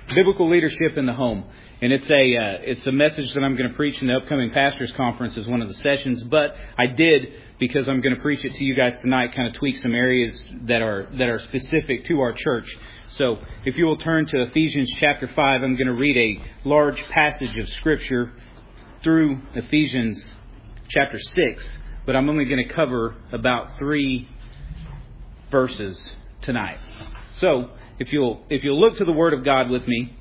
Biblical Leadership in the Home. And it's a message that I'm going to preach in the upcoming Pastors Conference as one of the sessions. But I did, because I'm going to preach it to you guys tonight, kind of tweak some areas that are specific to our church. So if you will turn to Ephesians chapter 5, I'm going to read a large passage of Scripture through Ephesians chapter 6. But I'm only going to cover about 3 verses tonight. So if you'll look to the Word of God with me,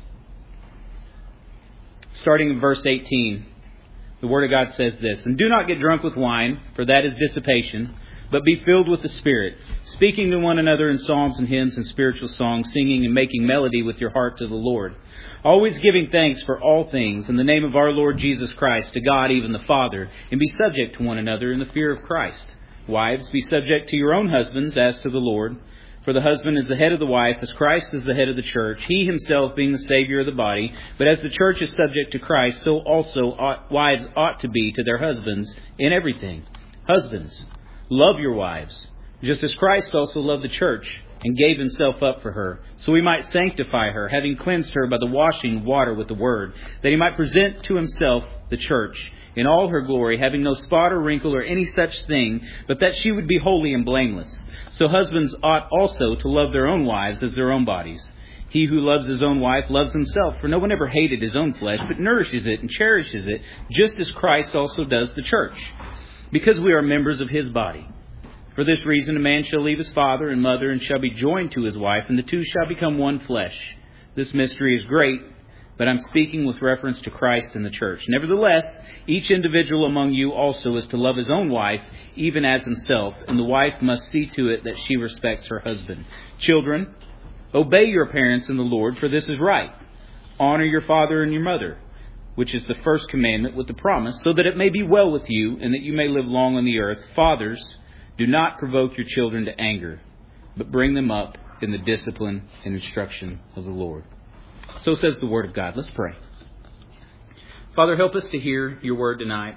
starting in verse 18, the Word of God says this: "And do not get drunk with wine, for that is dissipation, but be filled with the Spirit, speaking to one another in psalms and hymns and spiritual songs, singing and making melody with your heart to the Lord, always giving thanks for all things in the name of our Lord Jesus Christ, to God even the Father, and be subject to one another in the fear of Christ. Wives, be subject to your own husbands as to the Lord. For the husband is the head of the wife, as Christ is the head of the church, he himself being the Savior of the body. But as the church is subject to Christ, so also wives ought to be to their husbands in everything. Husbands, love your wives, just as Christ also loved the church and gave himself up for her, so he might sanctify her, having cleansed her by the washing of water with the word, that he might present to himself the church in all her glory, having no spot or wrinkle or any such thing, but that she would be holy and blameless. So husbands ought also to love their own wives as their own bodies. He who loves his own wife loves himself, for no one ever hated his own flesh, but nourishes it and cherishes it, just as Christ also does the church, because we are members of his body. For this reason a man shall leave his father and mother, and shall be joined to his wife, and the two shall become one flesh. This mystery is great, but I'm speaking with reference to Christ and the church. Nevertheless, each individual among you also is to love his own wife, even as himself, and the wife must see to it that she respects her husband. Children, obey your parents in the Lord, for this is right. Honor your father and your mother, which is the first commandment with the promise, so that it may be well with you, and that you may live long on the earth. Fathers, do not provoke your children to anger, but bring them up in the discipline and instruction of the Lord." So says the Word of God. Let's pray. Father, help us to hear your Word tonight.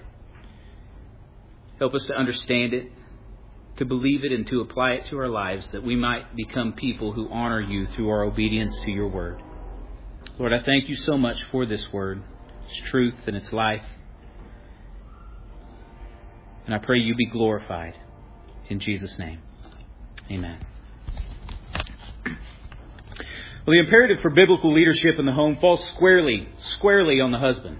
Help us to understand it, to believe it, and to apply it to our lives, that we might become people who honor you through our obedience to your Word. Lord, I thank you so much for this Word, its truth and its life. And I pray you be glorified. In Jesus' name, amen. Well, the imperative for biblical leadership in the home falls squarely on the husband.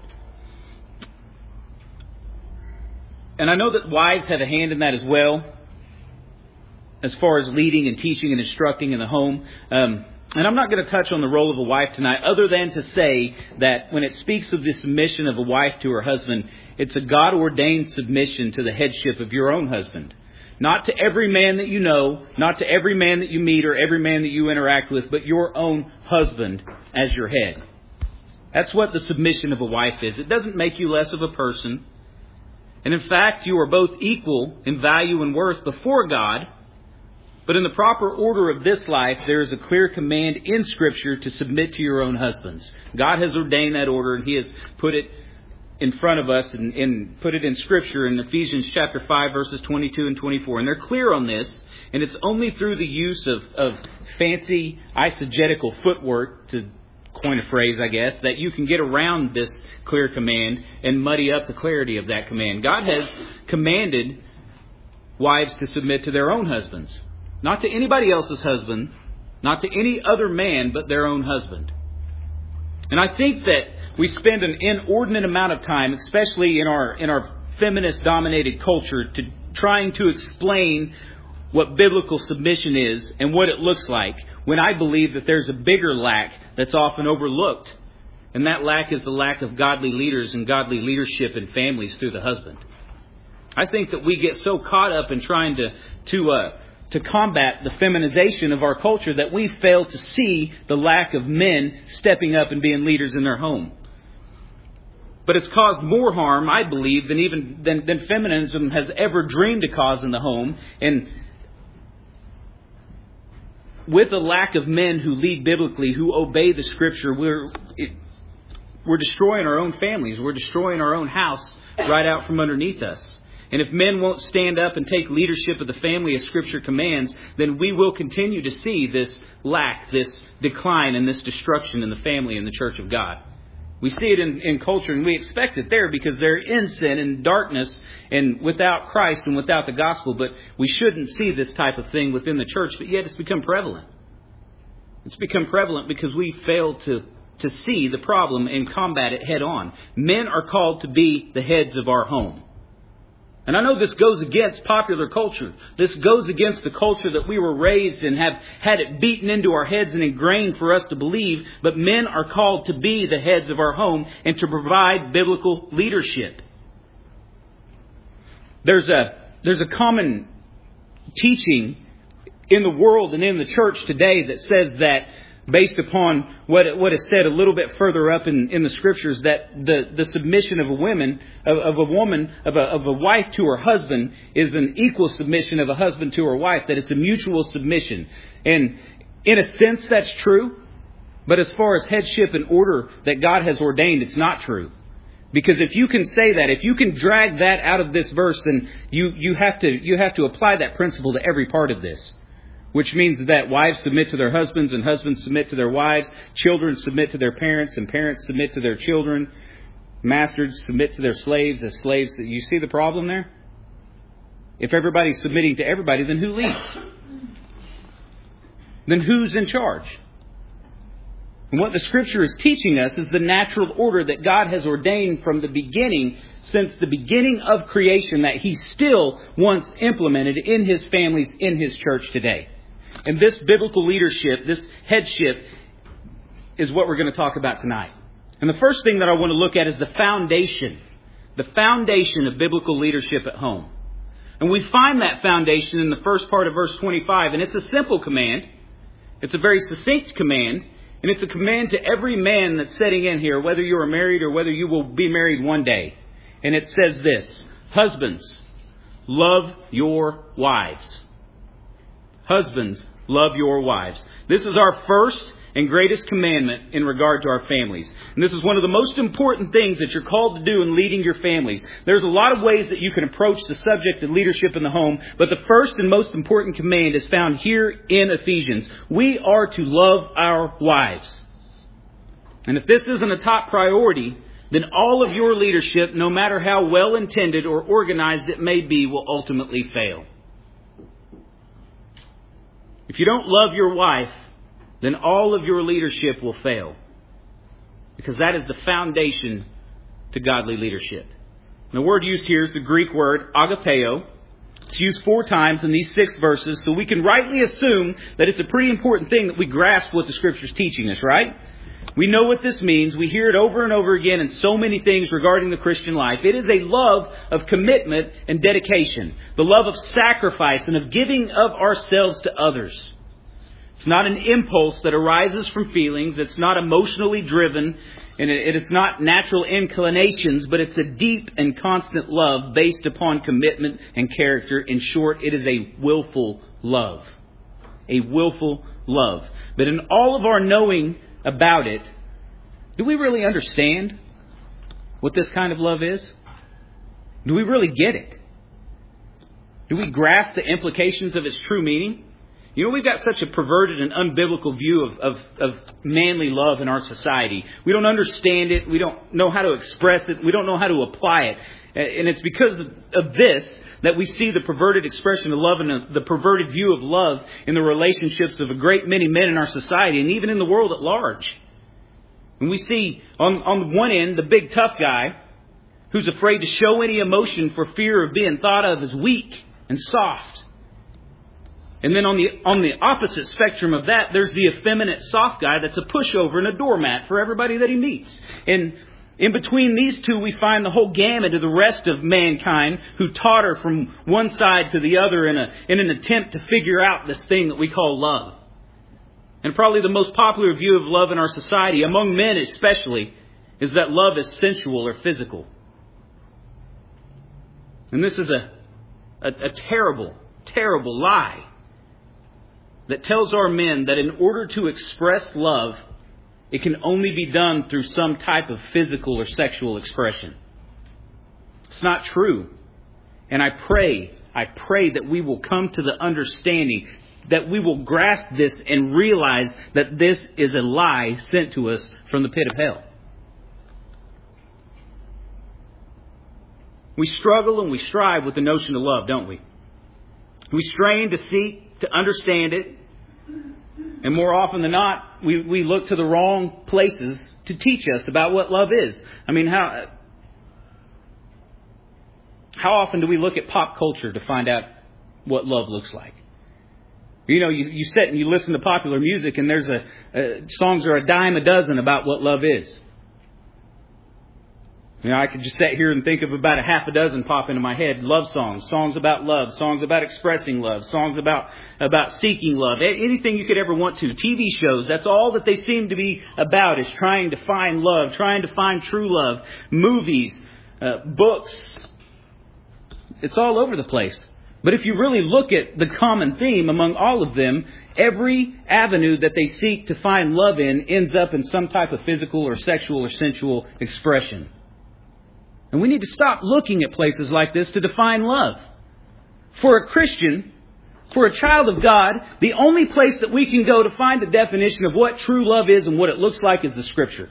And I know that wives have a hand in that as well, as far as leading and teaching and instructing in the home. And I'm not going to touch on the role of a wife tonight, other than to say that when it speaks of the submission of a wife to her husband, it's a God-ordained submission to the headship of your own husband. Not to every man that you know, not to every man that you meet or every man that you interact with, but your own husband as your head. That's what the submission of a wife is. It doesn't make you less of a person. And in fact, you are both equal in value and worth before God. But in the proper order of this life, there is a clear command in Scripture to submit to your own husbands. God has ordained that order, and he has put it in front of us and put it in Scripture in Ephesians chapter 5, verses 22 and 24. And they're clear on this, and it's only through the use of fancy eisegetical footwork, to coin a phrase, I guess, that you can get around this clear command and muddy up the clarity of that command. God has commanded wives to submit to their own husbands. Not to anybody else's husband, not to any other man but their own husband. And I think that we spend an inordinate amount of time, especially in our feminist-dominated culture, to trying to explain what biblical submission is and what it looks like, when I believe that there's a bigger lack that's often overlooked. And that lack is the lack of godly leaders and godly leadership in families through the husband. I think that we get so caught up in trying to combat the feminization of our culture that we fail to see the lack of men stepping up and being leaders in their home. But it's caused more harm, I believe, than feminism has ever dreamed to cause in the home. And with a lack of men who lead biblically, who obey the Scripture, we're destroying our own families. We're destroying our own house right out from underneath us. And if men won't stand up and take leadership of the family as Scripture commands, then we will continue to see this lack, this decline, and this destruction in the family and the church of God. We see it in culture, and we expect it there because they're in sin and darkness and without Christ and without the gospel. But we shouldn't see this type of thing within the church, but yet it's become prevalent. It's become prevalent because we fail to see the problem and combat it head on. Men are called to be the heads of our home. And I know this goes against popular culture. This goes against the culture that we were raised and have had it beaten into our heads and ingrained for us to believe. But men are called to be the heads of our home and to provide biblical leadership. There's a common teaching in the world and in the church today that says that, based upon what is said a little bit further up in the Scriptures, that the submission of a woman, of a wife to her husband is an equal submission of a husband to her wife, that it's a mutual submission. And in a sense, that's true. But as far as headship and order that God has ordained, it's not true. Because if you can say that, if you can drag that out of this verse, then you have to apply that principle to every part of this. Which means that wives submit to their husbands and husbands submit to their wives. Children submit to their parents and parents submit to their children. Masters submit to their slaves as slaves. You see the problem there? If everybody's submitting to everybody, then who leads? Then who's in charge? And what the Scripture is teaching us is the natural order that God has ordained from the beginning, since the beginning of creation, that He still wants implemented in His families, in His church today. And this biblical leadership, this headship, is what we're going to talk about tonight. And the first thing that I want to look at is the foundation of biblical leadership at home. And we find that foundation in the first part of verse 25. And it's a simple command. It's a very succinct command. And it's a command to every man that's sitting in here, whether you are married or whether you will be married one day. And it says this: husbands, love your wives. Husbands, love your wives. This is our first and greatest commandment in regard to our families. And this is one of the most important things that you're called to do in leading your families. There's a lot of ways that you can approach the subject of leadership in the home, but the first and most important command is found here in Ephesians. We are to love our wives. And if this isn't a top priority, then all of your leadership, no matter how well intended or organized it may be, will ultimately fail. If you don't love your wife, then all of your leadership will fail. Because that is the foundation to godly leadership. And the word used here is the Greek word agapeo. It's used 4 times in these 6 verses, so we can rightly assume that it's a pretty important thing that we grasp what the Scripture's teaching us, right? We know what this means. We hear it over and over again in so many things regarding the Christian life. It is a love of commitment and dedication. The love of sacrifice and of giving of ourselves to others. It's not an impulse that arises from feelings. It's not emotionally driven. And it's not natural inclinations, but it's a deep and constant love based upon commitment and character. In short, it is a willful love. A willful love. But in all of our knowing about it, do we really understand what this kind of love is? Do we really get it? Do we grasp the implications of its true meaning? You know, we've got such a perverted and unbiblical view of manly love in our society. We don't understand it. We don't know how to express it. We don't know how to apply it. And it's because of this that we see the perverted expression of love and the perverted view of love in the relationships of a great many men in our society and even in the world at large. And we see on the one end the big tough guy who's afraid to show any emotion for fear of being thought of as weak and soft. And then on the opposite spectrum of that, there's the effeminate soft guy that's a pushover and a doormat for everybody that he meets. And in between these two, we find the whole gamut of the rest of mankind who totter from one side to the other in an attempt to figure out this thing that we call love. And probably the most popular view of love in our society, among men especially, is that love is sensual or physical. And this is a terrible, terrible lie that tells our men that in order to express love, it can only be done through some type of physical or sexual expression. It's not true. And I pray that we will come to the understanding, that we will grasp this and realize that this is a lie sent to us from the pit of hell. We struggle and we strive with the notion of love, don't we? We strain to seek, to understand it. And more often than not, we look to the wrong places to teach us about what love is. I mean, how often do we look at pop culture to find out what love looks like? You know, you sit and you listen to popular music and there's songs are a dime a dozen about what love is. You know, I could just sit here and think of about a half a dozen pop into my head. Love songs, songs about love, songs about expressing love, songs about seeking love. Anything you could ever want to. TV shows, that's all that they seem to be about, is trying to find love, trying to find true love. Movies, books, it's all over the place. But if you really look at the common theme among all of them, every avenue that they seek to find love in ends up in some type of physical or sexual or sensual expression. And we need to stop looking at places like this to define love. For a Christian, for a child of God, the only place that we can go to find the definition of what true love is and what it looks like is the Scripture.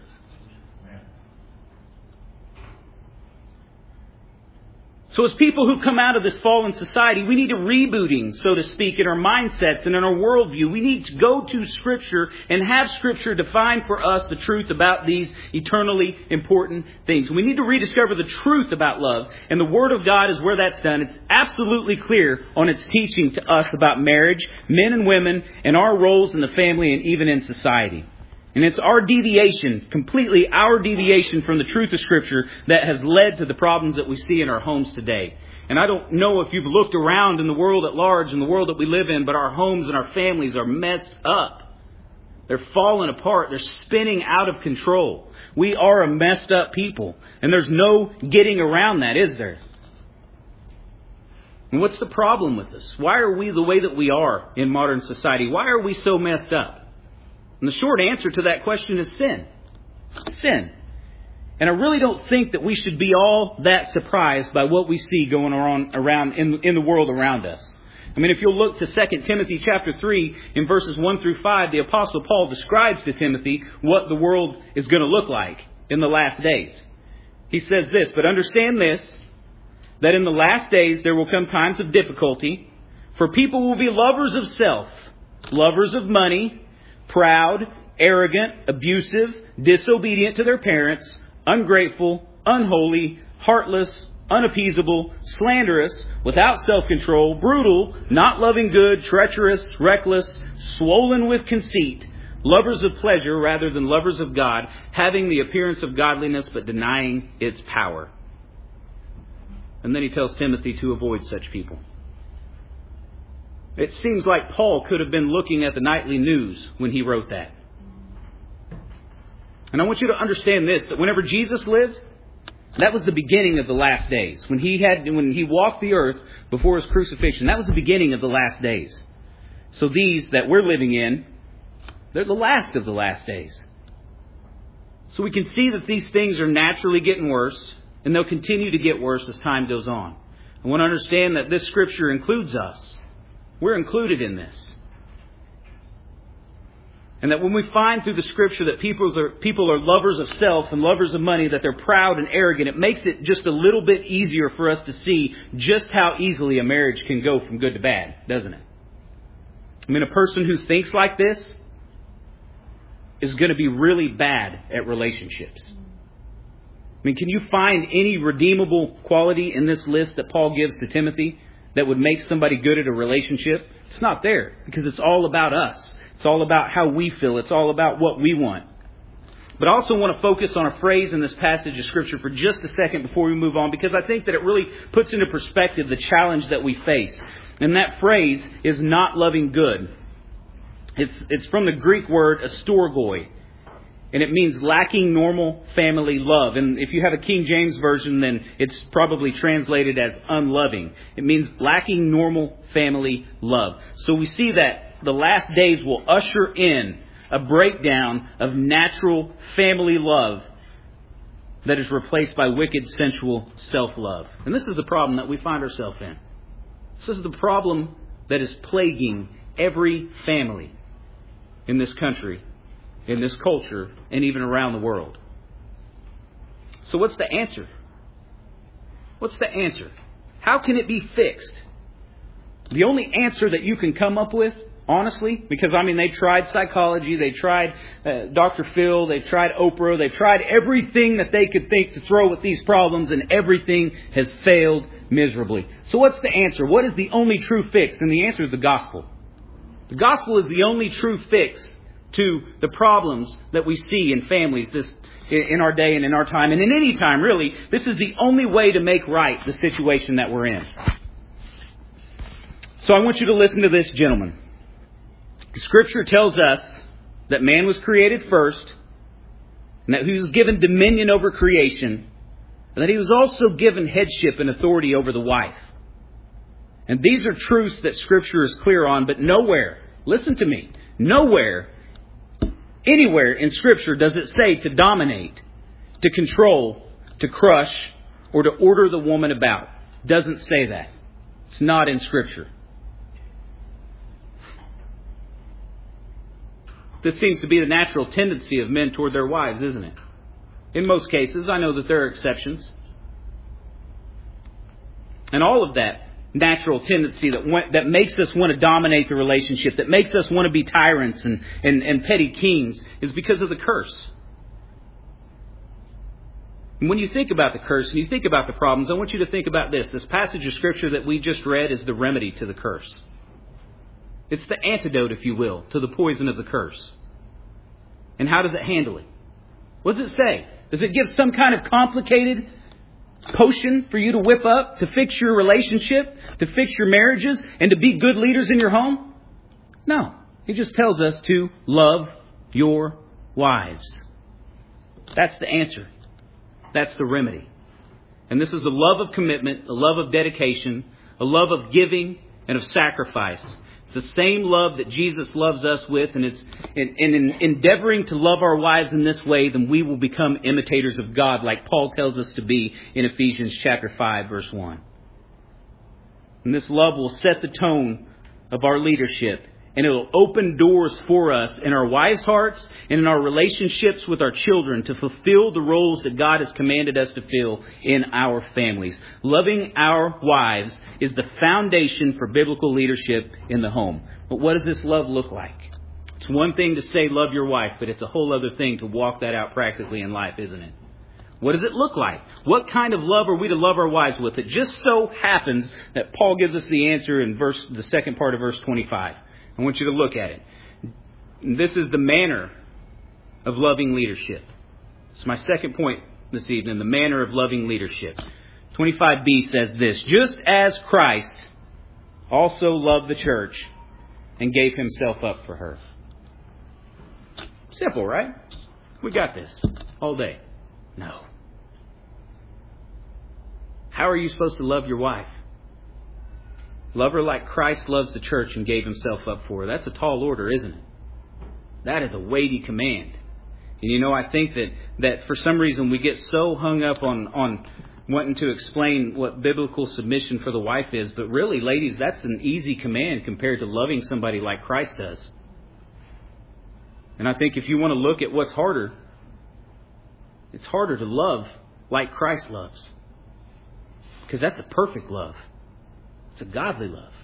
So as people who come out of this fallen society, we need a rebooting, so to speak, in our mindsets and in our worldview. We need to go to Scripture and have Scripture define for us the truth about these eternally important things. We need to rediscover the truth about love, and the Word of God is where that's done. It's absolutely clear on its teaching to us about marriage, men and women, and our roles in the family and even in society. And it's our deviation, completely our deviation from the truth of Scripture, that has led to the problems that we see in our homes today. And I don't know if you've looked around in the world at large, in the world that we live in, but our homes and our families are messed up. They're falling apart. They're spinning out of control. We are a messed up people. And there's no getting around that, is there? And what's the problem with us? Why are we the way that we are in modern society? Why are we so messed up? And the short answer to that question is sin. Sin. And I really don't think that we should be all that surprised by what we see going on around in the world around us. I mean, if you'll look to 2 Timothy chapter 3 in verses 1 through 5, the Apostle Paul describes to Timothy what the world is going to look like in the last days. He says this, "But understand this, that in the last days there will come times of difficulty, for people will be lovers of self, lovers of money, proud, arrogant, abusive, disobedient to their parents, ungrateful, unholy, heartless, unappeasable, slanderous, without self-control, brutal, not loving good, treacherous, reckless, swollen with conceit, lovers of pleasure rather than lovers of God, having the appearance of godliness but denying its power." And then he tells Timothy to avoid such people. It seems like Paul could have been looking at the nightly news when he wrote that. And I want you to understand this, that whenever Jesus lived, that was the beginning of the last days. When he walked the earth before his crucifixion, that was the beginning of the last days. So these that we're living in, they're the last of the last days. So we can see that these things are naturally getting worse, and they'll continue to get worse as time goes on. I want to understand that this Scripture includes us. We're included in this. And that when we find through the Scripture that people are lovers of self and lovers of money, that they're proud and arrogant, it makes it just a little bit easier for us to see just how easily a marriage can go from good to bad, doesn't it? I mean, a person who thinks like this is going to be really bad at relationships. I mean, can you find any redeemable quality in this list that Paul gives to Timothy that would make somebody good at a relationship? It's not there, because it's all about us. It's all about how we feel. It's all about what we want. But I also want to focus on a phrase in this passage of Scripture for just a second before we move on, because I think that it really puts into perspective the challenge that we face. And that phrase is not loving good. It's from the Greek word astorgoi. And it means lacking normal family love. And if you have a King James version, then it's probably translated as unloving. It means lacking normal family love. So we see that the last days will usher in a breakdown of natural family love. that is replaced by wicked, sensual self-love. And this is the problem that we find ourselves in. This is the problem that is plaguing every family in this country, in this culture, and even around the world. So what's the answer? What's the answer? How can it be fixed? The only answer that you can come up with, honestly, because they tried psychology, they tried Dr. Phil, they tried Oprah, they tried everything that they could think to throw at these problems, and everything has failed miserably. So what's the answer? What is the only true fix? And the answer is the gospel. The gospel is the only true fix to the problems that we see in families in our day and in our time, and in any time, really. This is the only way to make right the situation that we're in. So I want you to listen to this, gentlemen. Scripture tells us that man was created first, and that he was given dominion over creation, and that he was also given headship and authority over the wife. And these are truths that Scripture is clear on, but nowhere, listen to me, nowhere, anywhere in Scripture does it say to dominate, to control, to crush, or to order the woman about. It doesn't say that. It's not in Scripture. This seems to be the natural tendency of men toward their wives, isn't it? In most cases. I know that there are exceptions. And all of that natural tendency that makes us want to dominate the relationship, that makes us want to be tyrants and petty kings, is because of the curse. And when you think about the curse and you think about the problems, I want you to think about this. This passage of Scripture that we just read is the remedy to the curse. It's the antidote, if you will, to the poison of the curse. And how does it handle it? What does it say? Does it give some kind of complicated potion for you to whip up to fix your relationship, to fix your marriages, and to be good leaders in your home? No. It just tells us to love your wives. That's the answer. That's the remedy. And this is the love of commitment, the love of dedication, a love of giving and of sacrifice. It's the same love that Jesus loves us with, and it's in endeavoring to love our wives in this way, then we will become imitators of God, like Paul tells us to be in Ephesians chapter 5, verse 1. And this love will set the tone of our leadership, and it will open doors for us in our wives' hearts and in our relationships with our children to fulfill the roles that God has commanded us to fill in our families. Loving our wives is the foundation for biblical leadership in the home. But what does this love look like? It's one thing to say love your wife, but it's a whole other thing to walk that out practically in life, isn't it? What does it look like? What kind of love are we to love our wives with? It just so happens that Paul gives us the answer in the second part of verse 25. I want you to look at it. This is the manner of loving leadership. It's my second point this evening, the manner of loving leadership. 25b says this: just as Christ also loved the church and gave himself up for her. Simple, right? We got this all day. No. How are you supposed to love your wife? Love her like Christ loves the church and gave himself up for her. That's a tall order, isn't it? That is a weighty command. And I think that for some reason we get so hung up on wanting to explain what biblical submission for the wife is. But really, ladies, that's an easy command compared to loving somebody like Christ does. And I think if you want to look at what's harder, it's harder to love like Christ loves. Because that's a perfect love. It's a godly love.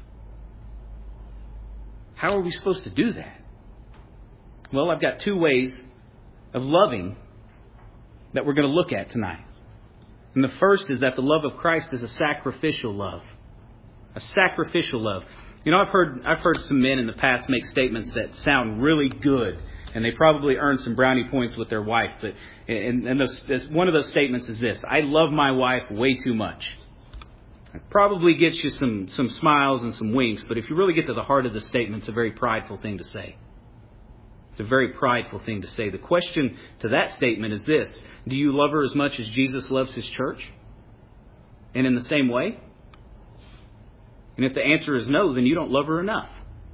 How are we supposed to do that? Well, I've got two ways of loving that we're going to look at tonight. And the first is that the love of Christ is a sacrificial love. A sacrificial love. I've heard some men in the past make statements that sound really good, and they probably earn some brownie points with their wife. But one of those statements is this: I love my wife way too much. It probably gets you some smiles and some winks, but if you really get to the heart of the statement, it's a very prideful thing to say. It's a very prideful thing to say. The question to that statement is this: do you love her as much as Jesus loves his church? And in the same way? And if the answer is no, then you don't love her enough.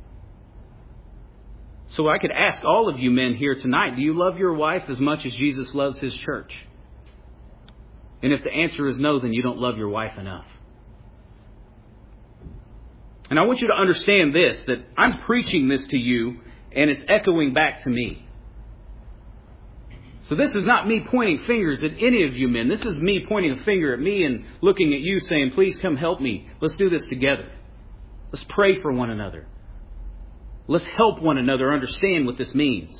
So I could ask all of you men here tonight, do you love your wife as much as Jesus loves his church? And if the answer is no, then you don't love your wife enough. And I want you to understand this, that I'm preaching this to you and it's echoing back to me. So this is not me pointing fingers at any of you men. This is me pointing a finger at me and looking at you saying, please come help me. Let's do this together. Let's pray for one another. Let's help one another understand what this means.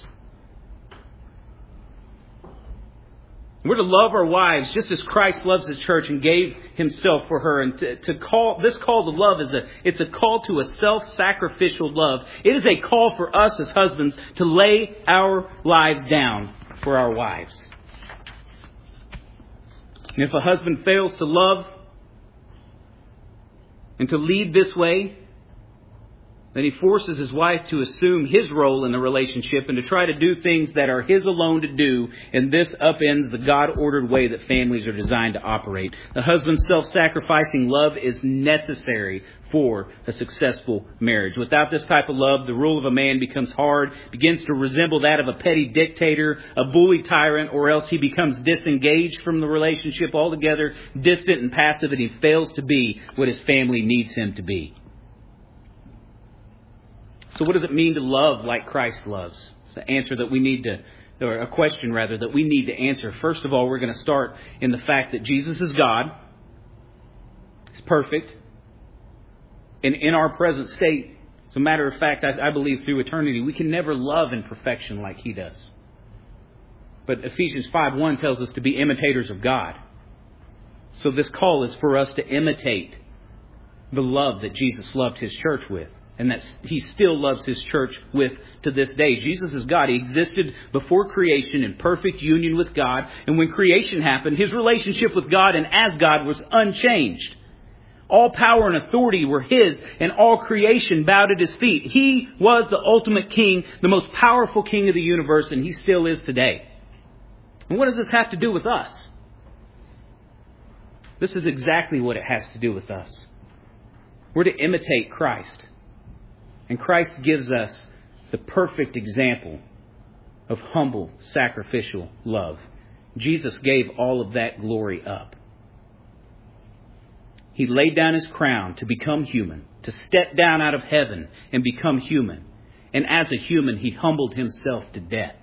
We're to love our wives just as Christ loves His church and gave Himself for her. And to call this call to love it's a call to a self-sacrificial love. It is a call for us as husbands to lay our lives down for our wives. And if a husband fails to love and to lead this way, then he forces his wife to assume his role in the relationship and to try to do things that are his alone to do. And this upends the God-ordered way that families are designed to operate. The husband's self-sacrificing love is necessary for a successful marriage. Without this type of love, the rule of a man becomes hard, begins to resemble that of a petty dictator, a bully tyrant, or else he becomes disengaged from the relationship altogether, distant and passive, and he fails to be what his family needs him to be. So what does it mean to love like Christ loves? It's an answer that we need to, or a question rather, that we need to answer. First of all, we're going to start in the fact that Jesus is God. He's perfect. And in our present state, as a matter of fact, I believe through eternity, we can never love in perfection like He does. But Ephesians 5:1 tells us to be imitators of God. So this call is for us to imitate the love that Jesus loved His church with. And that He still loves His church with to this day. Jesus is God. He existed before creation in perfect union with God. And when creation happened, His relationship with God and as God was unchanged. All power and authority were His, and all creation bowed at His feet. He was the ultimate king, the most powerful king of the universe, and He still is today. And what does this have to do with us? This is exactly what it has to do with us. We're to imitate Christ. And Christ gives us the perfect example of humble, sacrificial love. Jesus gave all of that glory up. He laid down His crown to become human, to step down out of heaven and become human. And as a human, He humbled Himself to death.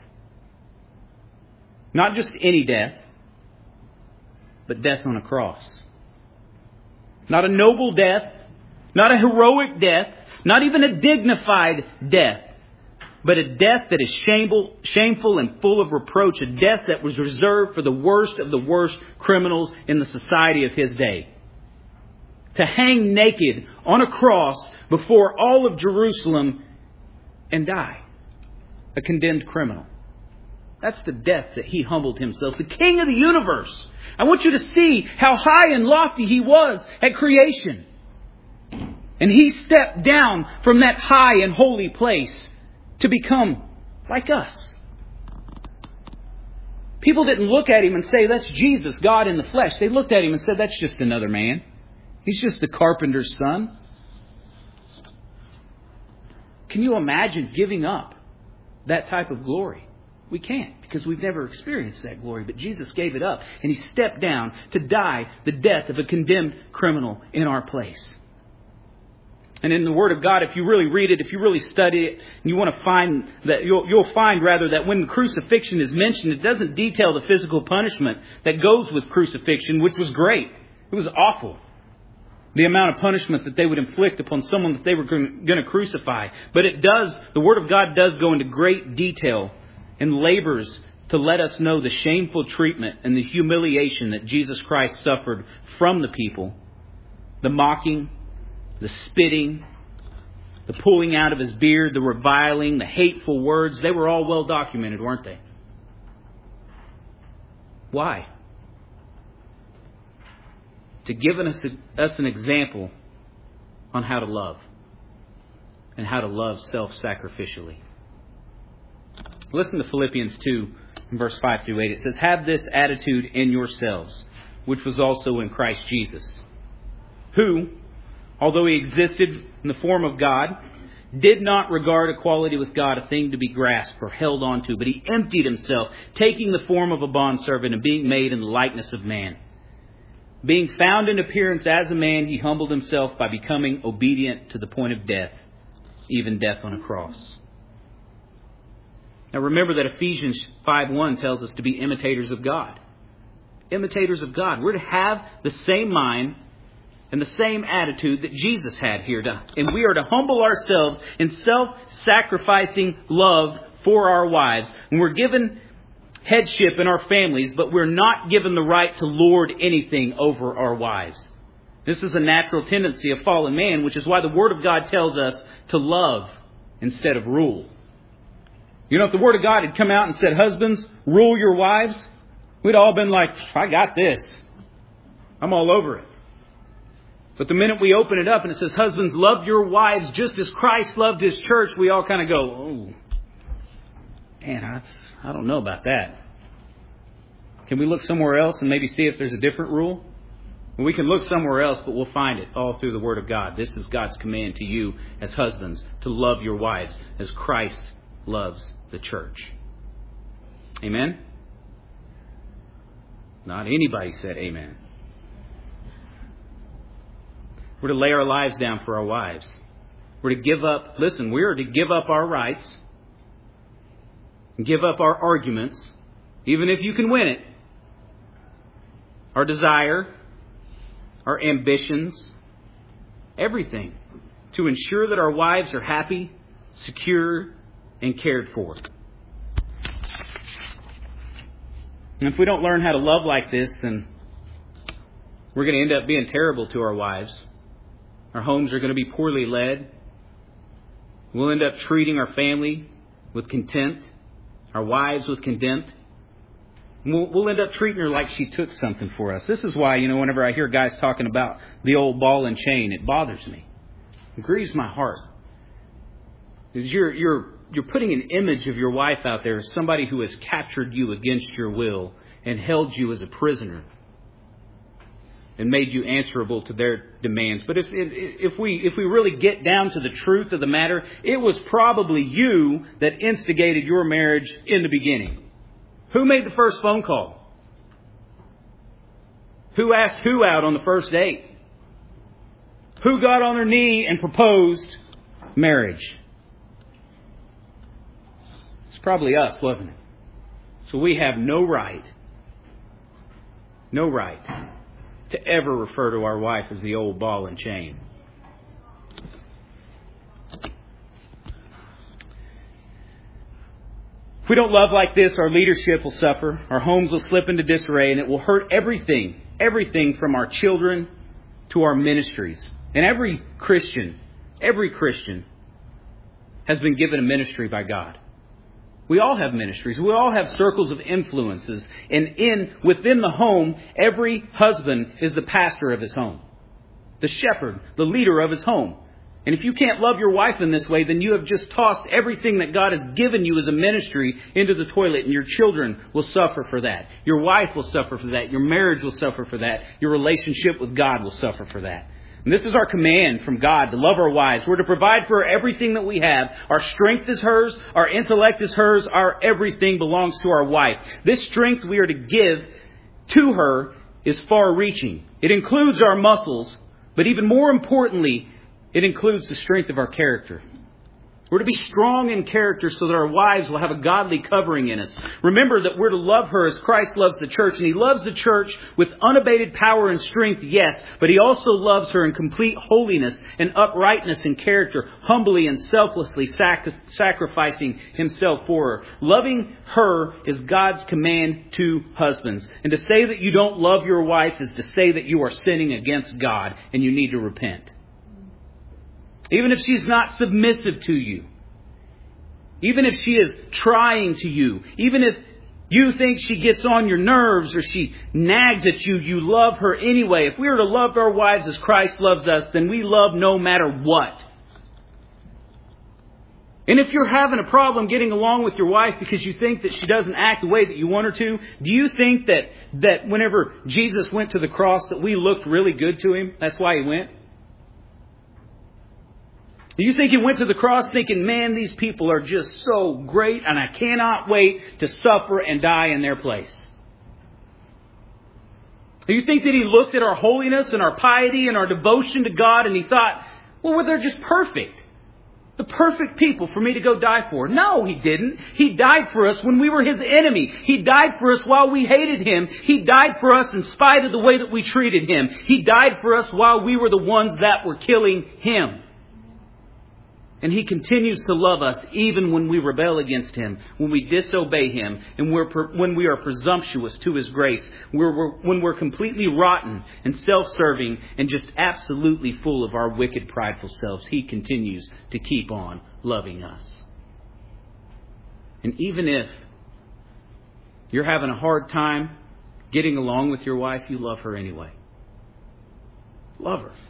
Not just any death, but death on a cross. Not a noble death, not a heroic death, not even a dignified death, but a death that is shameful and full of reproach, a death that was reserved for the worst of the worst criminals in the society of His day. To hang naked on a cross before all of Jerusalem and die. A condemned criminal. That's the death that He humbled Himself. The King of the universe. I want you to see how high and lofty He was at creation. And He stepped down from that high and holy place to become like us. People didn't look at Him and say, that's Jesus, God in the flesh. They looked at Him and said, that's just another man. He's just the carpenter's son. Can you imagine giving up that type of glory? We can't, because we've never experienced that glory. But Jesus gave it up, and He stepped down to die the death of a condemned criminal in our place. And in the Word of God, if you really read it, if you really study it, and you want to find that, you'll find rather that when crucifixion is mentioned, it doesn't detail the physical punishment that goes with crucifixion, which was great. It was awful. The amount of punishment that they would inflict upon someone that they were going to crucify. But the Word of God does go into great detail and labors to let us know the shameful treatment and the humiliation that Jesus Christ suffered from the people. The mocking, the spitting, the pulling out of His beard, the reviling, the hateful words, they were all well documented, weren't they? Why? To give us an example on how to love. And how to love self-sacrificially. Listen to Philippians 2, verse 5 through 8. It says, have this attitude in yourselves, which was also in Christ Jesus, who, although He existed in the form of God, did not regard equality with God a thing to be grasped or held onto, but He emptied Himself, taking the form of a bondservant and being made in the likeness of man. Being found in appearance as a man, he humbled himself by becoming obedient to the point of death, even death on a cross. Now remember that Ephesians 5:1 tells us to be imitators of God. Imitators of God. We're to have the same mind and the same attitude that Jesus had here. And we are to humble ourselves in self-sacrificing love for our wives. And we're given headship in our families, but we're not given the right to lord anything over our wives. This is a natural tendency of fallen man, which is why the Word of God tells us to love instead of rule. You know, if the Word of God had come out and said, husbands, rule your wives, we'd all been like, I got this. I'm all over it. But the minute we open it up and it says, husbands, love your wives just as Christ loved His church, we all kind of go, oh, man, I don't know about that. Can we look somewhere else and maybe see if there's a different rule? Well, we can look somewhere else, but we'll find it all through the Word of God. This is God's command to you as husbands, to love your wives as Christ loves the church. Amen? Not anybody said amen. We're to lay our lives down for our wives. We're to give up, listen, we are to give up our rights, give up our arguments, even if you can win it, our desire, our ambitions, everything, to ensure that our wives are happy, secure, and cared for. And if we don't learn how to love like this, then we're going to end up being terrible to our wives. Our homes are going to be poorly led. We'll end up treating our family with contempt, our wives with contempt. We'll end up treating her like she took something for us. This is why, whenever I hear guys talking about the old ball and chain, it bothers me. It grieves my heart. Because you're putting an image of your wife out there as somebody who has captured you against your will and held you as a prisoner and made you answerable to their demands. But if we really get down to the truth of the matter, it was probably you that instigated your marriage in the beginning. Who made the first phone call? Who asked who out on the first date? Who got on their knee and proposed marriage? It's probably us, wasn't it? So we have no right to ever refer to our wife as the old ball and chain. If we don't love like this, our leadership will suffer, our homes will slip into disarray, and it will hurt everything from our children to our ministries. And every Christian has been given a ministry by God. We all have ministries. We all have circles of influences. And within the home, every husband is the pastor of his home, the shepherd, the leader of his home. And if you can't love your wife in this way, then you have just tossed everything that God has given you as a ministry into the toilet, and your children will suffer for that. Your wife will suffer for that. Your marriage will suffer for that. Your relationship with God will suffer for that. And this is our command from God, to love our wives. We're to provide for her everything that we have. Our strength is hers. Our intellect is hers. Our everything belongs to our wife. This strength we are to give to her is far-reaching. It includes our muscles, but even more importantly, it includes the strength of our character. We're to be strong in character so that our wives will have a godly covering in us. Remember that we're to love her as Christ loves the church. And He loves the church with unabated power and strength, yes. But He also loves her in complete holiness and uprightness in character, humbly and selflessly sacrificing Himself for her. Loving her is God's command to husbands. And to say that you don't love your wife is to say that you are sinning against God and you need to repent. Even if she's not submissive to you. Even if she is trying to you. Even if you think she gets on your nerves or she nags at you, you love her anyway. If we are to love our wives as Christ loves us, then we love no matter what. And if you're having a problem getting along with your wife because you think that she doesn't act the way that you want her to, do you think that whenever Jesus went to the cross that we looked really good to Him? That's why He went? Do you think He went to the cross thinking, man, these people are just so great and I cannot wait to suffer and die in their place? Do you think that He looked at our holiness and our piety and our devotion to God and He thought, well, they're just perfect. The perfect people for me to go die for. No, He didn't. He died for us when we were His enemy. He died for us while we hated Him. He died for us in spite of the way that we treated Him. He died for us while we were the ones that were killing Him. And He continues to love us even when we rebel against Him, when we disobey Him, and when we are presumptuous to His grace, when we're completely rotten and self-serving and just absolutely full of our wicked, prideful selves. He continues to keep on loving us. And even if you're having a hard time getting along with your wife, you love her anyway. Love her.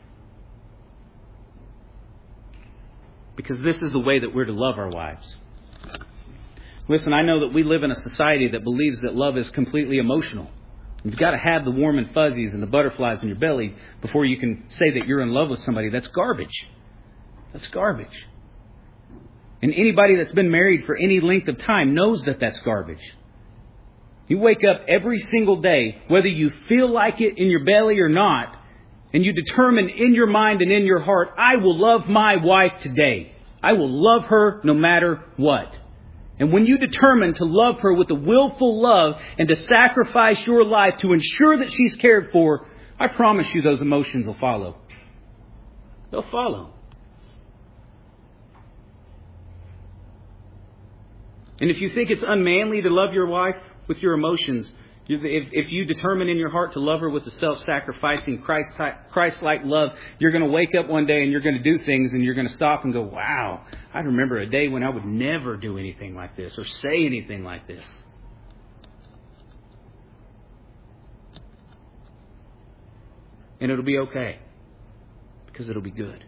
Because this is the way that we're to love our wives. Listen, I know that we live in a society that believes that love is completely emotional. You've got to have the warm and fuzzies and the butterflies in your belly before you can say that you're in love with somebody. That's garbage. That's garbage. And anybody that's been married for any length of time knows that that's garbage. You wake up every single day, whether you feel like it in your belly or not, and you determine in your mind and in your heart, I will love my wife today. I will love her no matter what. And when you determine to love her with a willful love and to sacrifice your life to ensure that she's cared for, I promise you those emotions will follow. They'll follow. And if you think it's unmanly to love your wife with your emotions, if you determine in your heart to love her with a self-sacrificing, Christ-like love, you're going to wake up one day and you're going to do things and you're going to stop and go, wow, I remember a day when I would never do anything like this or say anything like this. And it'll be okay because it'll be good.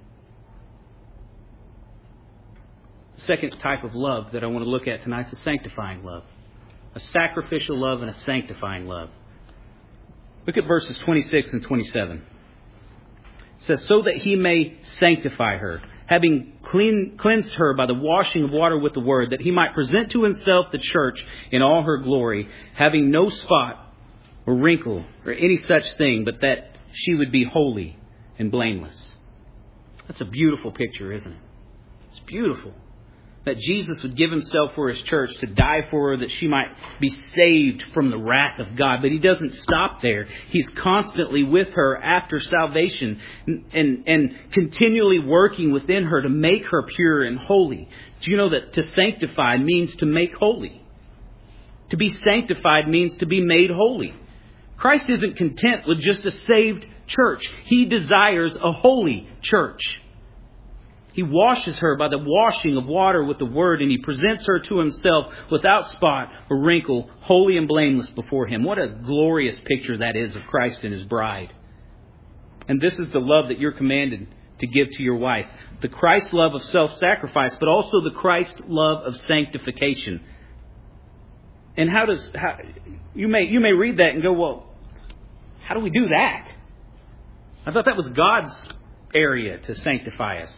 The second type of love that I want to look at tonight is a sanctifying love. A sacrificial love and a sanctifying love. Look at verses 26 and 27. It says, so that He may sanctify her, having cleansed her by the washing of water with the word, that He might present to Himself the church in all her glory, having no spot or wrinkle or any such thing, but that she would be holy and blameless. That's a beautiful picture, isn't it? It's beautiful. That Jesus would give Himself for His church to die for her, that she might be saved from the wrath of God. But He doesn't stop there. He's constantly with her after salvation and continually working within her to make her pure and holy. Do you know that to sanctify means to make holy? To be sanctified means to be made holy. Christ isn't content with just a saved church. He desires a holy church. He washes her by the washing of water with the word, and He presents her to Himself without spot or wrinkle, holy and blameless before Him. What a glorious picture that is of Christ and His bride. And this is the love that you're commanded to give to your wife. The Christ love of self-sacrifice, but also the Christ love of sanctification. And you may read that and go, well, how do we do that? I thought that was God's area to sanctify us.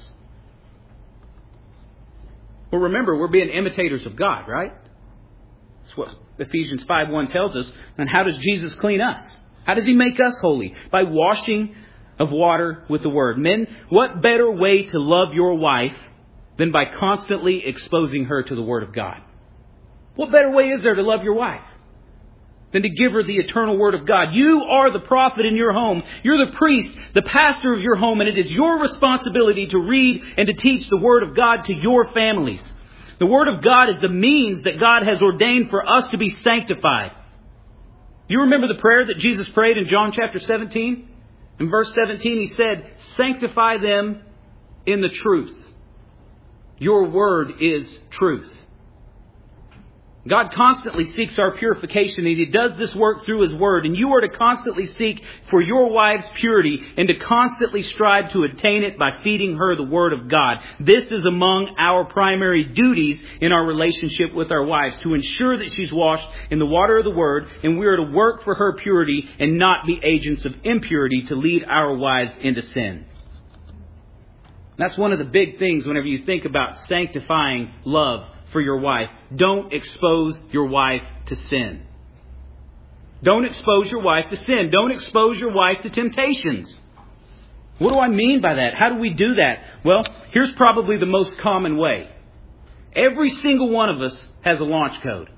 Well, remember, we're being imitators of God, right? That's what Ephesians 5:1 tells us. And how does Jesus clean us? How does He make us holy? By washing of water with the word. Men, what better way to love your wife than by constantly exposing her to the Word of God? What better way is there to love your wife than to give her the eternal Word of God? You are the prophet in your home. You're the priest, the pastor of your home, and it is your responsibility to read and to teach the Word of God to your families. The Word of God is the means that God has ordained for us to be sanctified. You remember the prayer that Jesus prayed in John chapter 17? In verse 17 He said, sanctify them in the truth. Your word is truth. God constantly seeks our purification, and He does this work through His Word. And you are to constantly seek for your wife's purity and to constantly strive to attain it by feeding her the Word of God. This is among our primary duties in our relationship with our wives, to ensure that she's washed in the water of the Word, and we are to work for her purity and not be agents of impurity to lead our wives into sin. That's one of the big things whenever you think about sanctifying love for your wife. Don't expose your wife to sin. Don't expose your wife to sin. Don't expose your wife to temptations. What do I mean by that? How do we do that? Well, here's probably the most common way. Every single one of us has a launch code.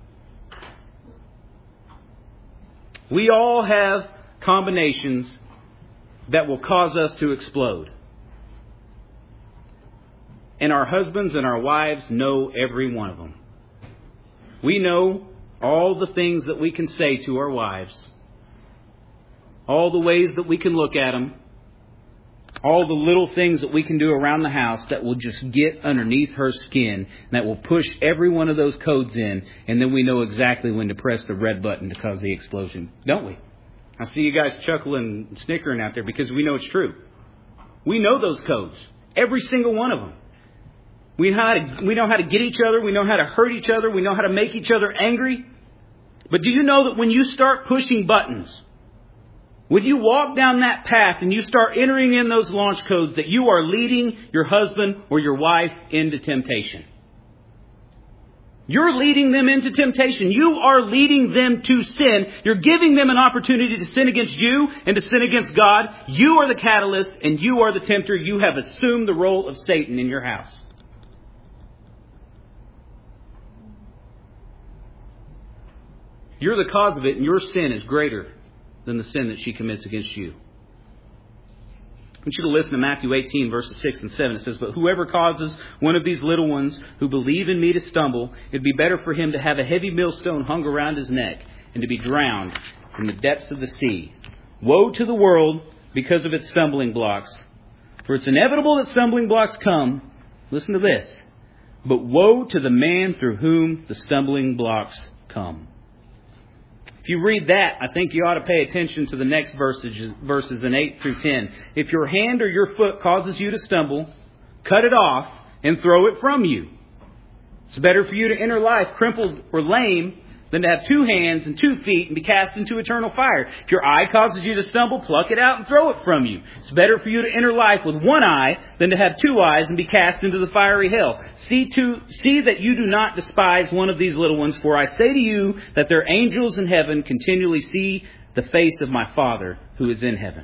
We all have combinations that will cause us to explode. And our husbands and our wives know every one of them. We know all the things that we can say to our wives. All the ways that we can look at them. All the little things that we can do around the house that will just get underneath her skin. That will push every one of those codes in. And then we know exactly when to press the red button to cause the explosion. Don't we? I see you guys chuckling and snickering out there because we know it's true. We know those codes. Every single one of them. We know how to get each other. We know how to hurt each other. We know how to make each other angry. But do you know that when you start pushing buttons, when you walk down that path and you start entering in those launch codes, that you are leading your husband or your wife into temptation? You're leading them into temptation. You are leading them to sin. You're giving them an opportunity to sin against you and to sin against God. You are the catalyst and you are the tempter. You have assumed the role of Satan in your house. You're the cause of it, and your sin is greater than the sin that she commits against you. I want you to listen to Matthew 18, verses 6 and 7. It says, "But whoever causes one of these little ones who believe in me to stumble, it'd be better for him to have a heavy millstone hung around his neck and to be drowned in the depths of the sea. Woe to the world because of its stumbling blocks. For it's inevitable that stumbling blocks come." Listen to this. "But woe to the man through whom the stumbling blocks come." If you read that, I think you ought to pay attention to the next verses in 8 through 10. "If your hand or your foot causes you to stumble, cut it off and throw it from you. It's better for you to enter life crippled or lame than to have 2 hands and 2 feet and be cast into eternal fire. If your eye causes you to stumble, pluck it out and throw it from you. It's better for you to enter life with 1 eye than to have 2 eyes and be cast into the fiery hell. See that you do not despise one of these little ones, for I say to you that their angels in heaven continually see the face of my Father who is in heaven."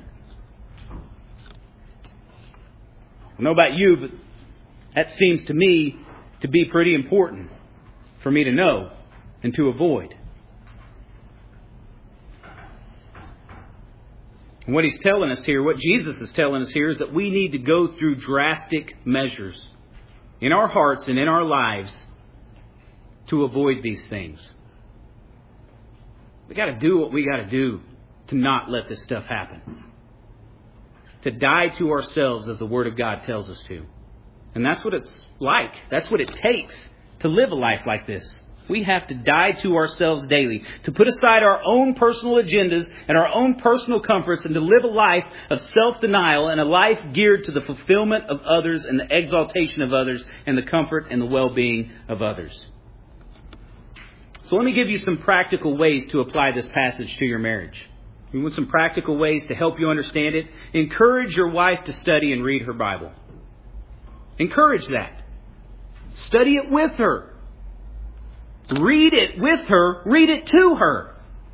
I don't know about you, but that seems to me to be pretty important for me to know and to avoid. And what he's telling us here, what Jesus is telling us here, is that we need to go through drastic measures in our hearts and in our lives to avoid these things. We got to do what we got to do to not let this stuff happen. To die to ourselves as the Word of God tells us to. And that's what it's like. That's what it takes to live a life like this. We have to die to ourselves daily, to put aside our own personal agendas and our own personal comforts and to live a life of self-denial and a life geared to the fulfillment of others and the exaltation of others and the comfort and the well-being of others. So let me give you some practical ways to apply this passage to your marriage. You want some practical ways to help you understand it? Encourage your wife to study and read her Bible. Encourage that. Study it with her. Read it with her. Read it to her.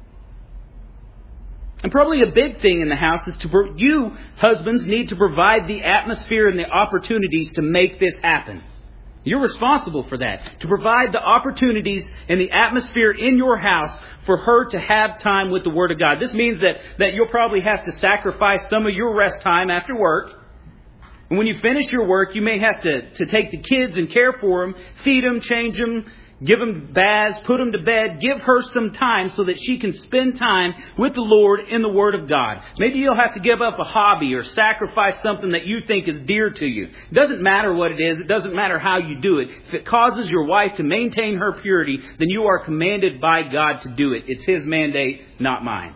And probably a big thing in the house is you, husbands, need to provide the atmosphere and the opportunities to make this happen. You're responsible for that. To provide the opportunities and the atmosphere in your house for her to have time with the Word of God. This means that you'll probably have to sacrifice some of your rest time after work. And when you finish your work, you may have to take the kids and care for them, feed them, change them, give them baths, put them to bed. Give her some time so that she can spend time with the Lord in the Word of God. Maybe you'll have to give up a hobby or sacrifice something that you think is dear to you. It doesn't matter what it is. It doesn't matter how you do it. If it causes your wife to maintain her purity, then you are commanded by God to do it. It's His mandate, not mine.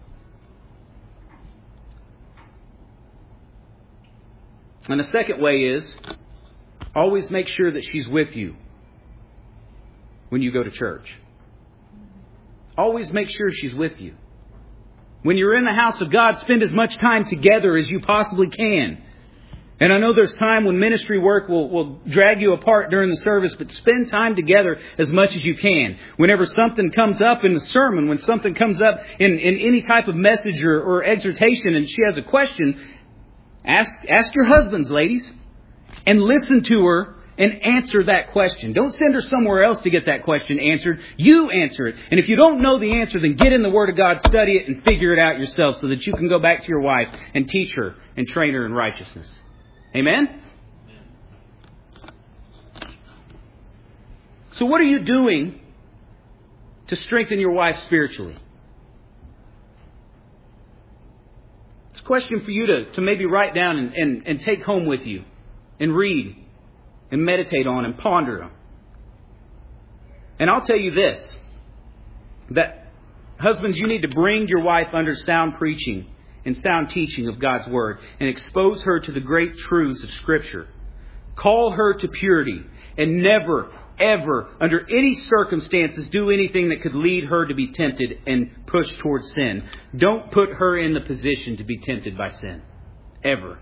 And the second way is, always make sure that she's with you when you go to church. Always make sure she's with you. When you're in the house of God, spend as much time together as you possibly can. And I know there's time when ministry work will drag you apart during the service, but spend time together as much as you can. Whenever something comes up in the sermon, when something comes up in any type of message or exhortation and she has a question, ask your husbands, ladies, and listen to her and answer that question. Don't send her somewhere else to get that question answered. You answer it. And if you don't know the answer, then get in the Word of God, study it, and figure it out yourself so that you can go back to your wife and teach her and train her in righteousness. Amen? So what are you doing to strengthen your wife spiritually? It's a question for you to maybe write down and take home with you and read and meditate on and ponder on. And I'll tell you this, that husbands, you need to bring your wife under sound preaching and sound teaching of God's Word and expose her to the great truths of Scripture. Call her to purity and never, ever, under any circumstances, do anything that could lead her to be tempted and pushed towards sin. Don't put her in the position to be tempted by sin. Ever.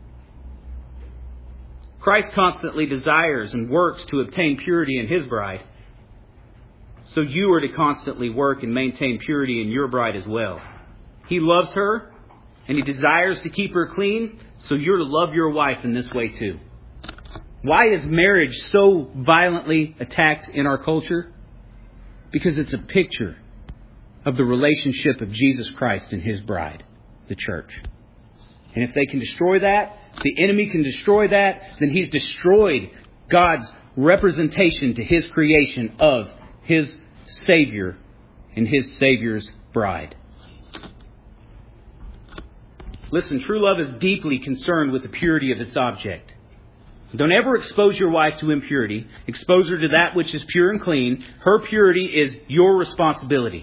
Christ constantly desires and works to obtain purity in His bride. So you are to constantly work and maintain purity in your bride as well. He loves her and He desires to keep her clean, so you're to love your wife in this way too. Why is marriage so violently attacked in our culture? Because it's a picture of the relationship of Jesus Christ and His bride, the church. And if they can destroy that, the enemy can destroy that, then he's destroyed God's representation to His creation of His Savior and His Savior's bride. Listen, true love is deeply concerned with the purity of its object. Don't ever expose your wife to impurity. Expose her to that which is pure and clean. Her purity is your responsibility.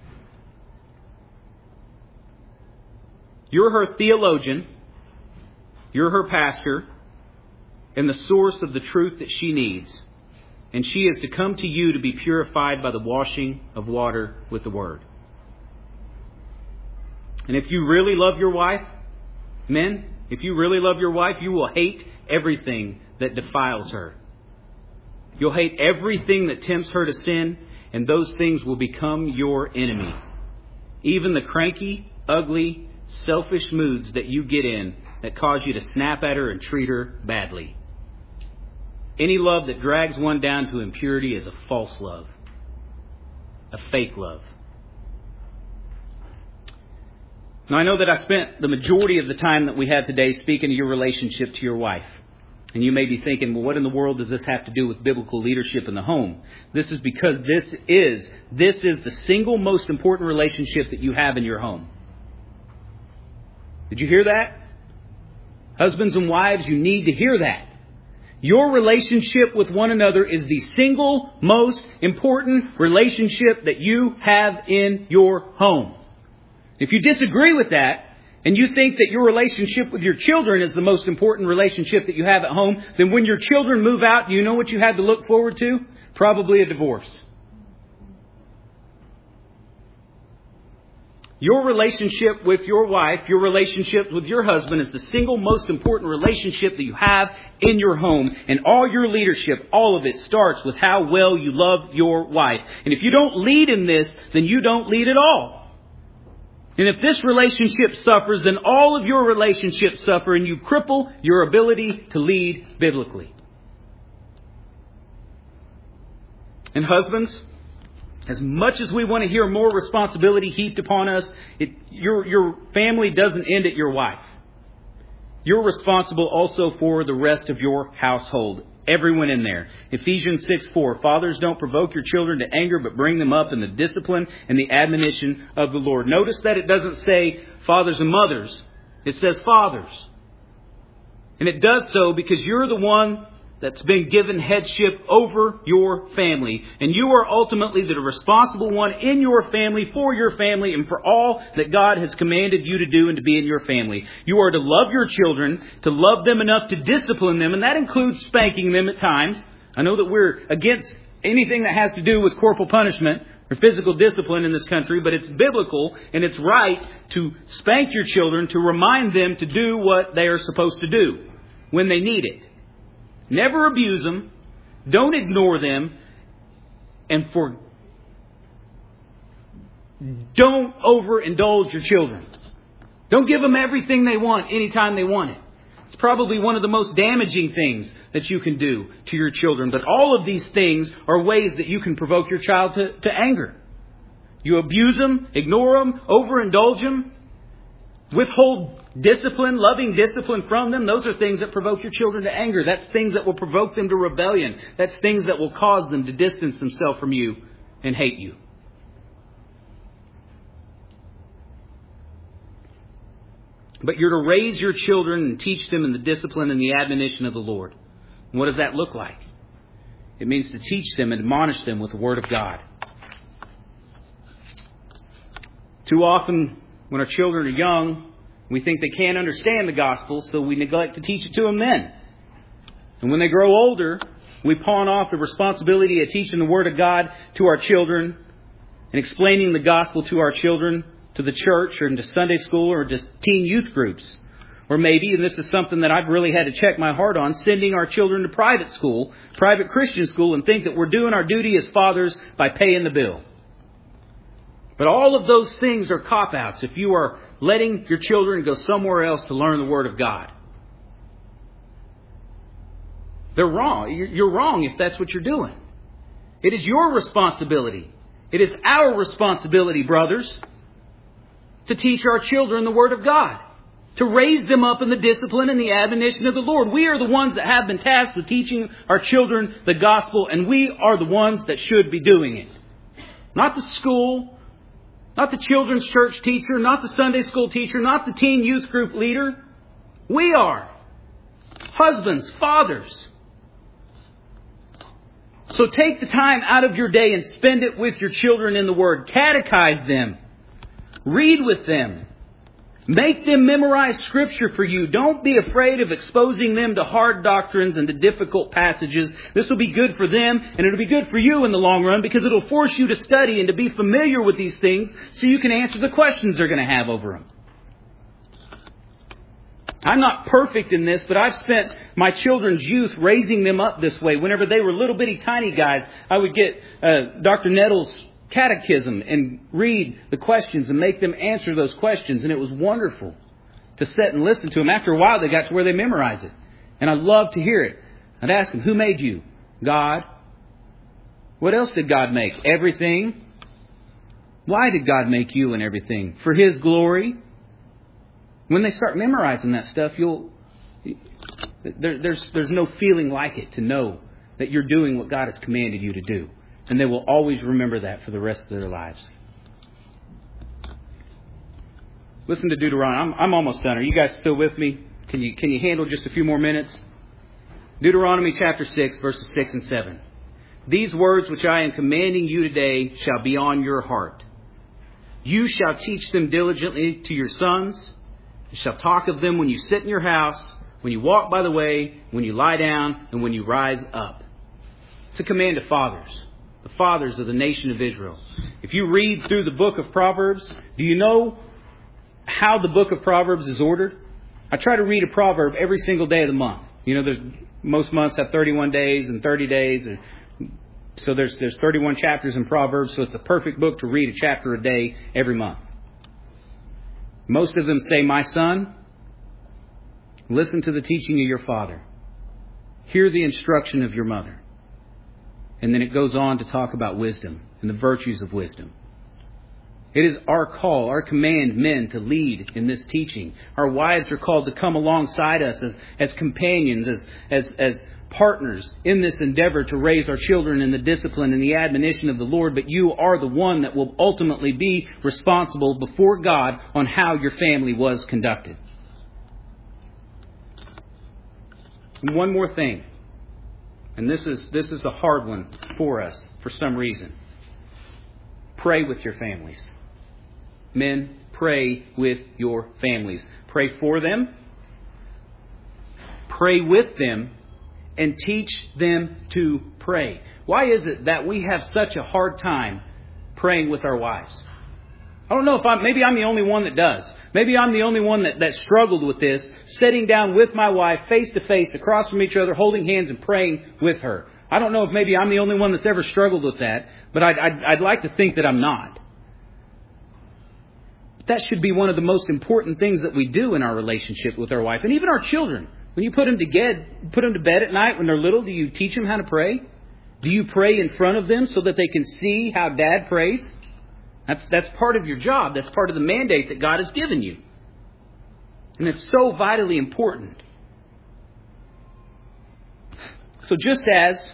You're her theologian. You're her pastor and the source of the truth that she needs. And she is to come to you to be purified by the washing of water with the Word. And if you really love your wife, men, if you really love your wife, you will hate everything that defiles her. You'll hate everything that tempts her to sin, and those things will become your enemy. Even the cranky, ugly, selfish moods that you get in that cause you to snap at her and treat her badly. Any love that drags one down to impurity is a false love, a fake love. Now, I know that I spent the majority of the time that we had today speaking of your relationship to your wife. And you may be thinking, well, what in the world does this have to do with biblical leadership in the home? This is because this is the single most important relationship that you have in your home. Did you hear that? Husbands and wives, you need to hear that. Your relationship with one another is the single most important relationship that you have in your home. If you disagree with that, and you think that your relationship with your children is the most important relationship that you have at home, then when your children move out, do you know what you have to look forward to? Probably a divorce. Your relationship with your wife, your relationship with your husband is the single most important relationship that you have in your home. And all your leadership, all of it starts with how well you love your wife. And if you don't lead in this, then you don't lead at all. And if this relationship suffers, then all of your relationships suffer and you cripple your ability to lead biblically. And husbands, as much as we want to hear more responsibility heaped upon us, your family doesn't end at your wife. You're responsible also for the rest of your household. Everyone in there. Ephesians 6:4. Fathers, don't provoke your children to anger, but bring them up in the discipline and the admonition of the Lord. Notice that it doesn't say fathers and mothers. It says fathers. And it does so because you're the one that's been given headship over your family. And you are ultimately the responsible one in your family, for your family, and for all that God has commanded you to do and to be in your family. You are to love your children, to love them enough to discipline them, and that includes spanking them at times. I know that we're against anything that has to do with corporal punishment or physical discipline in this country, but it's biblical and it's right to spank your children to remind them to do what they are supposed to do. when they need it. Never abuse them. Don't ignore them. And don't overindulge your children. Don't give them everything they want anytime they want it. It's probably one of the most damaging things that you can do to your children. But all of these things are ways that you can provoke your child to anger. You abuse them, ignore them, overindulge them, withhold discipline, loving discipline from them. Those are things that provoke your children to anger. That's things that will provoke them to rebellion. That's things that will cause them to distance themselves from you and hate you. But you're to raise your children and teach them in the discipline and the admonition of the Lord. And what does that look like? It means to teach them and admonish them with the Word of God. Too often, when our children are young, we think they can't understand the gospel, so we neglect to teach it to them then. And when they grow older, we pawn off the responsibility of teaching the Word of God to our children and explaining the gospel to our children, to the church or into Sunday school or just teen youth groups. Or maybe, and this is something that I've really had to check my heart on, sending our children to private school, private Christian school, and think that we're doing our duty as fathers by paying the bill. But all of those things are cop-outs if you are letting your children go somewhere else to learn the Word of God. They're wrong. You're wrong if that's what you're doing. It is your responsibility. It is our responsibility, brothers, to teach our children the Word of God, to raise them up in the discipline and the admonition of the Lord. We are the ones that have been tasked with teaching our children the gospel, and we are the ones that should be doing it. Not the school, not the children's church teacher, not the Sunday school teacher, not the teen youth group leader. We are. Husbands, fathers. So take the time out of your day and spend it with your children in the Word. Catechize them. Read with them. Make them memorize Scripture for you. Don't be afraid of exposing them to hard doctrines and to difficult passages. This will be good for them, and it'll be good for you in the long run because it'll force you to study and to be familiar with these things so you can answer the questions they're going to have over them. I'm not perfect in this, but I've spent my children's youth raising them up this way. Whenever they were little bitty tiny guys, I would get Dr. Nettles' catechism and read the questions and make them answer those questions. And it was wonderful to sit and listen to them. After a while, they got to where they memorized it. And I loved to hear it. I'd ask them, who made you? God. What else did God make? Everything. Why did God make you and everything? For His glory. When they start memorizing that stuff, there's no feeling like it to know that you're doing what God has commanded you to do. And they will always remember that for the rest of their lives. Listen to Deuteronomy. I'm almost done. Are you guys still with me? Can you handle just a few more minutes? Deuteronomy chapter 6, verses 6 and 7. These words which I am commanding you today shall be on your heart. You shall teach them diligently to your sons. You shall talk of them when you sit in your house, when you walk by the way, when you lie down, and when you rise up. It's a command to fathers. The fathers of the nation of Israel. If you read through the book of Proverbs, do you know how the book of Proverbs is ordered? I try to read a proverb every single day of the month. You know, most months have 31 days and 30 days. So there's 31 chapters in Proverbs, so it's a perfect book to read a chapter a day every month. Most of them say, my son, listen to the teaching of your father. Hear the instruction of your mother. And then it goes on to talk about wisdom and the virtues of wisdom. It is our call, our command, men, to lead in this teaching. Our wives are called to come alongside us as companions, as partners in this endeavor to raise our children in the discipline and the admonition of the Lord. But you are the one that will ultimately be responsible before God on how your family was conducted. And one more thing. And this is a hard one for us for some reason. Pray with your families. Men, pray with your families. Pray for them. Pray with them. And teach them to pray. Why is it that we have such a hard time praying with our wives? I don't know if maybe I'm the only one that does. Maybe I'm the only one that struggled with this, sitting down with my wife face to face across from each other, holding hands and praying with her. I don't know if maybe I'm the only one that's ever struggled with that, but I'd like to think that I'm not. That should be one of the most important things that we do in our relationship with our wife, and even our children. When you put them to bed at night when they're little, do you teach them how to pray? Do you pray in front of them so that they can see how Dad prays? That's part of your job. That's part of the mandate that God has given you. And it's so vitally important. So just as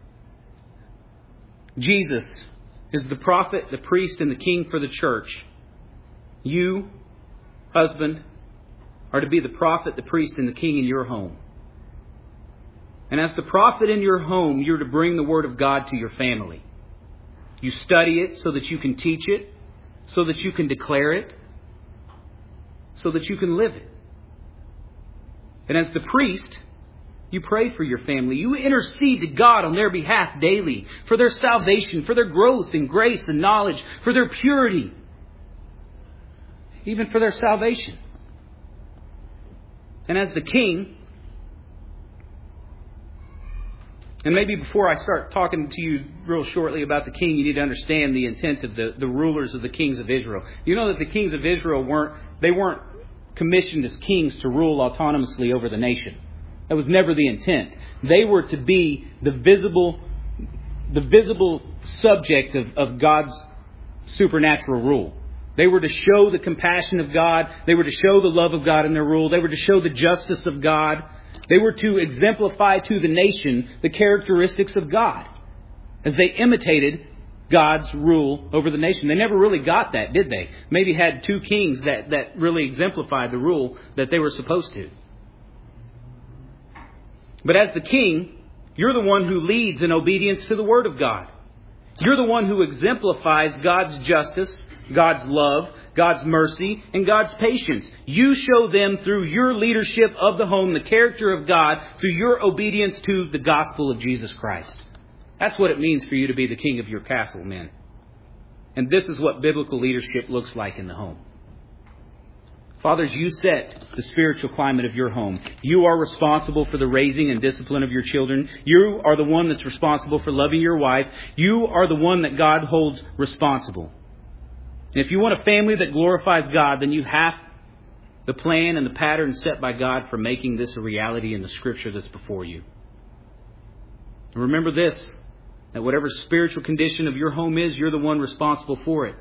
Jesus is the prophet, the priest, and the king for the church, you, husband, are to be the prophet, the priest, and the king in your home. And as the prophet in your home, you're to bring the Word of God to your family. You study it so that you can teach it, so that you can declare it, so that you can live it. And as the priest, you pray for your family. You intercede to God on their behalf daily for their salvation, for their growth in grace and knowledge, for their purity, even for their salvation. And as the king, and maybe before I start talking to you real shortly about the king, you need to understand the intent of the rulers of the kings of Israel. You know that the kings of Israel weren't commissioned as kings to rule autonomously over the nation. That was never the intent. They were to be the visible subject of God's supernatural rule. They were to show the compassion of God. They were to show the love of God in their rule. They were to show the justice of God. They were to exemplify to the nation the characteristics of God as they imitated God's rule over the nation. They never really got that, did they? Maybe had two kings that really exemplified the rule that they were supposed to. But as the king, you're the one who leads in obedience to the Word of God. You're the one who exemplifies God's justice, God's love, God's mercy, and God's patience. You show them through your leadership of the home the character of God through your obedience to the gospel of Jesus Christ. That's what it means for you to be the king of your castle, men. And this is what biblical leadership looks like in the home. Fathers, you set the spiritual climate of your home. You are responsible for the raising and discipline of your children. You are the one that's responsible for loving your wife. You are the one that God holds responsible. And if you want a family that glorifies God, then you have the plan and the pattern set by God for making this a reality in the Scripture that's before you. And remember this, that whatever spiritual condition of your home is, you're the one responsible for it.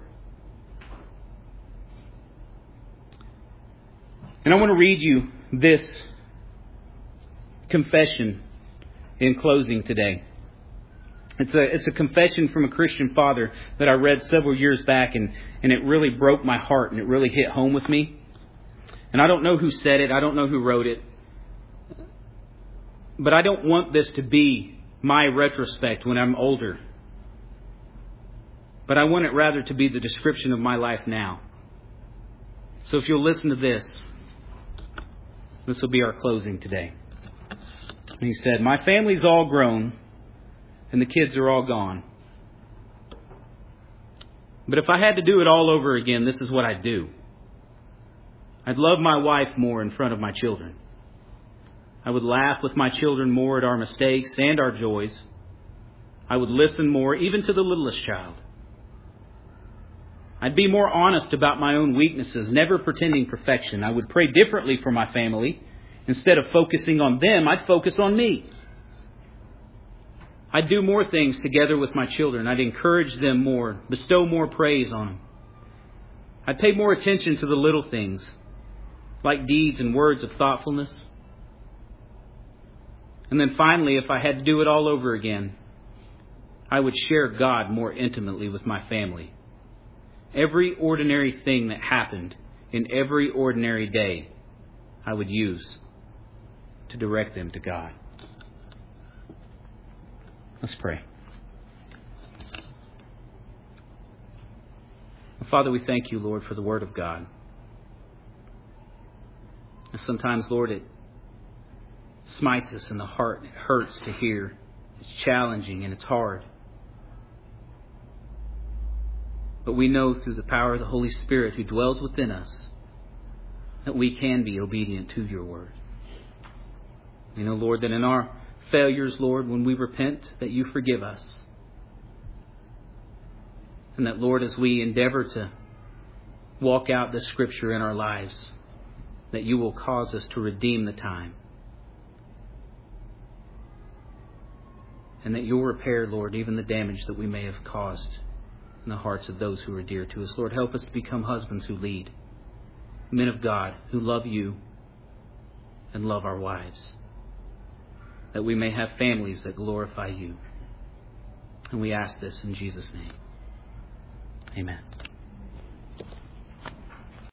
And I want to read you this confession in closing today. It's a confession from a Christian father that I read several years back, and it really broke my heart, and it really hit home with me. And I don't know who said it. I don't know who wrote it. But I don't want this to be my retrospect when I'm older. But I want it rather to be the description of my life now. So if you'll listen to this will be our closing today. And he said, "My family's all grown, and the kids are all gone. But if I had to do it all over again, this is what I'd do. I'd love my wife more in front of my children. I would laugh with my children more at our mistakes and our joys. I would listen more, even to the littlest child. I'd be more honest about my own weaknesses, never pretending perfection. I would pray differently for my family. Instead of focusing on them, I'd focus on me. I'd do more things together with my children. I'd encourage them more, bestow more praise on them. I'd pay more attention to the little things, like deeds and words of thoughtfulness. And then finally, if I had to do it all over again, I would share God more intimately with my family. Every ordinary thing that happened in every ordinary day, I would use to direct them to God." Let's pray. Father, we thank you, Lord, for the Word of God. And sometimes, Lord, it smites us in the heart. It hurts to hear. It's challenging and it's hard. But we know through the power of the Holy Spirit who dwells within us that we can be obedient to your word. We know, Lord, that in our failures, Lord, when we repent, that you forgive us. And that, Lord, as we endeavor to walk out this Scripture in our lives, that you will cause us to redeem the time. And that you'll repair, Lord, even the damage that we may have caused in the hearts of those who are dear to us. Lord, help us to become husbands who lead, men of God who love you and love our wives, that we may have families that glorify you. And we ask this in Jesus' name. Amen.